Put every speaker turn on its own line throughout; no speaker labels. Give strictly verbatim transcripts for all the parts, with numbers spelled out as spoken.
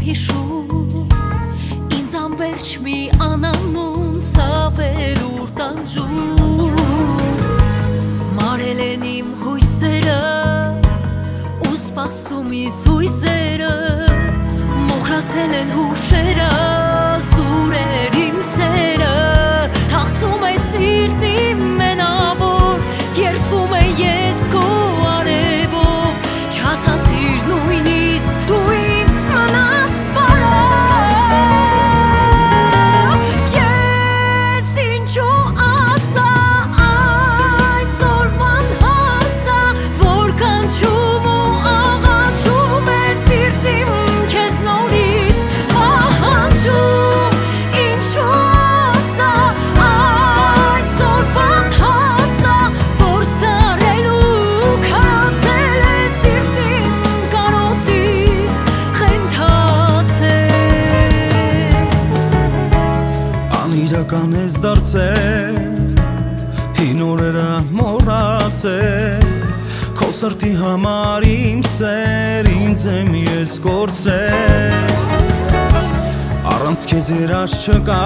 հիշում ինձ անվերջ մի անանուն ցավեր ուր տանջում մարել են իմ հույսերը ու սպասում իզ հույսերը մոխրացել են հուշերը սուրեր իմ սերը թաղծում է սիրտ իմ մենավոր երդվում է ես քո արևով չասացիր նույնիսկ դու ինձ մնաս
Իրական ես դարձել, հին օրերը մոռացել, քո սրտի համար իմ սեր, ինձ եմ ես կորցրել, առանց քեզ երազ չկա,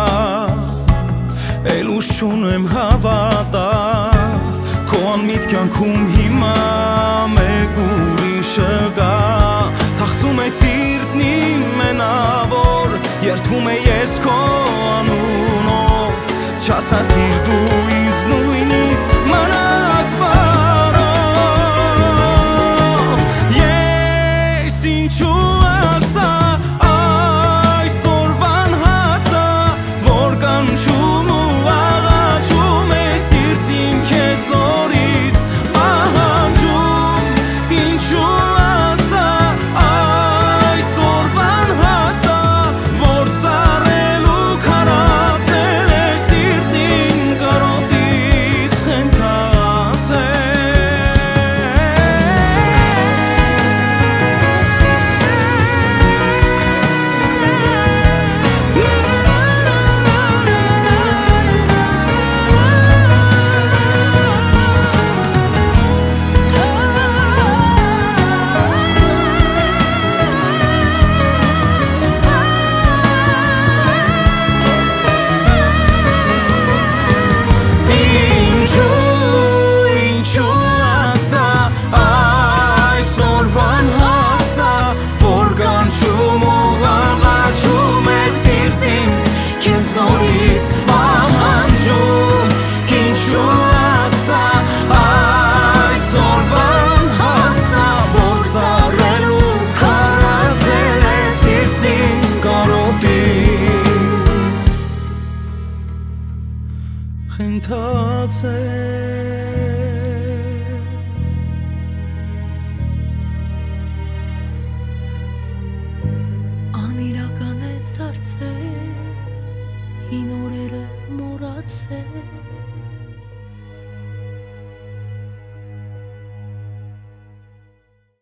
էլ ուժ չունեմ հավատալ, քո անմիտ կյանքում հիմա մեկ ուրիշը կա, թաղծում է սիրտն իմ մենավոր, երդվում է ես քո անունով Չասացիր դու ինձ նույնիսկ մնաս բարով Ես ինչու ասա այսօրվան հասա որ կանչում ու աղաչում է սիրտին քեզ նորից պահանջում Ինչու ասա այսօրվան հասա որ սառելու քարացել է
Անիրական ես դարձել, հին օրերը մոռացել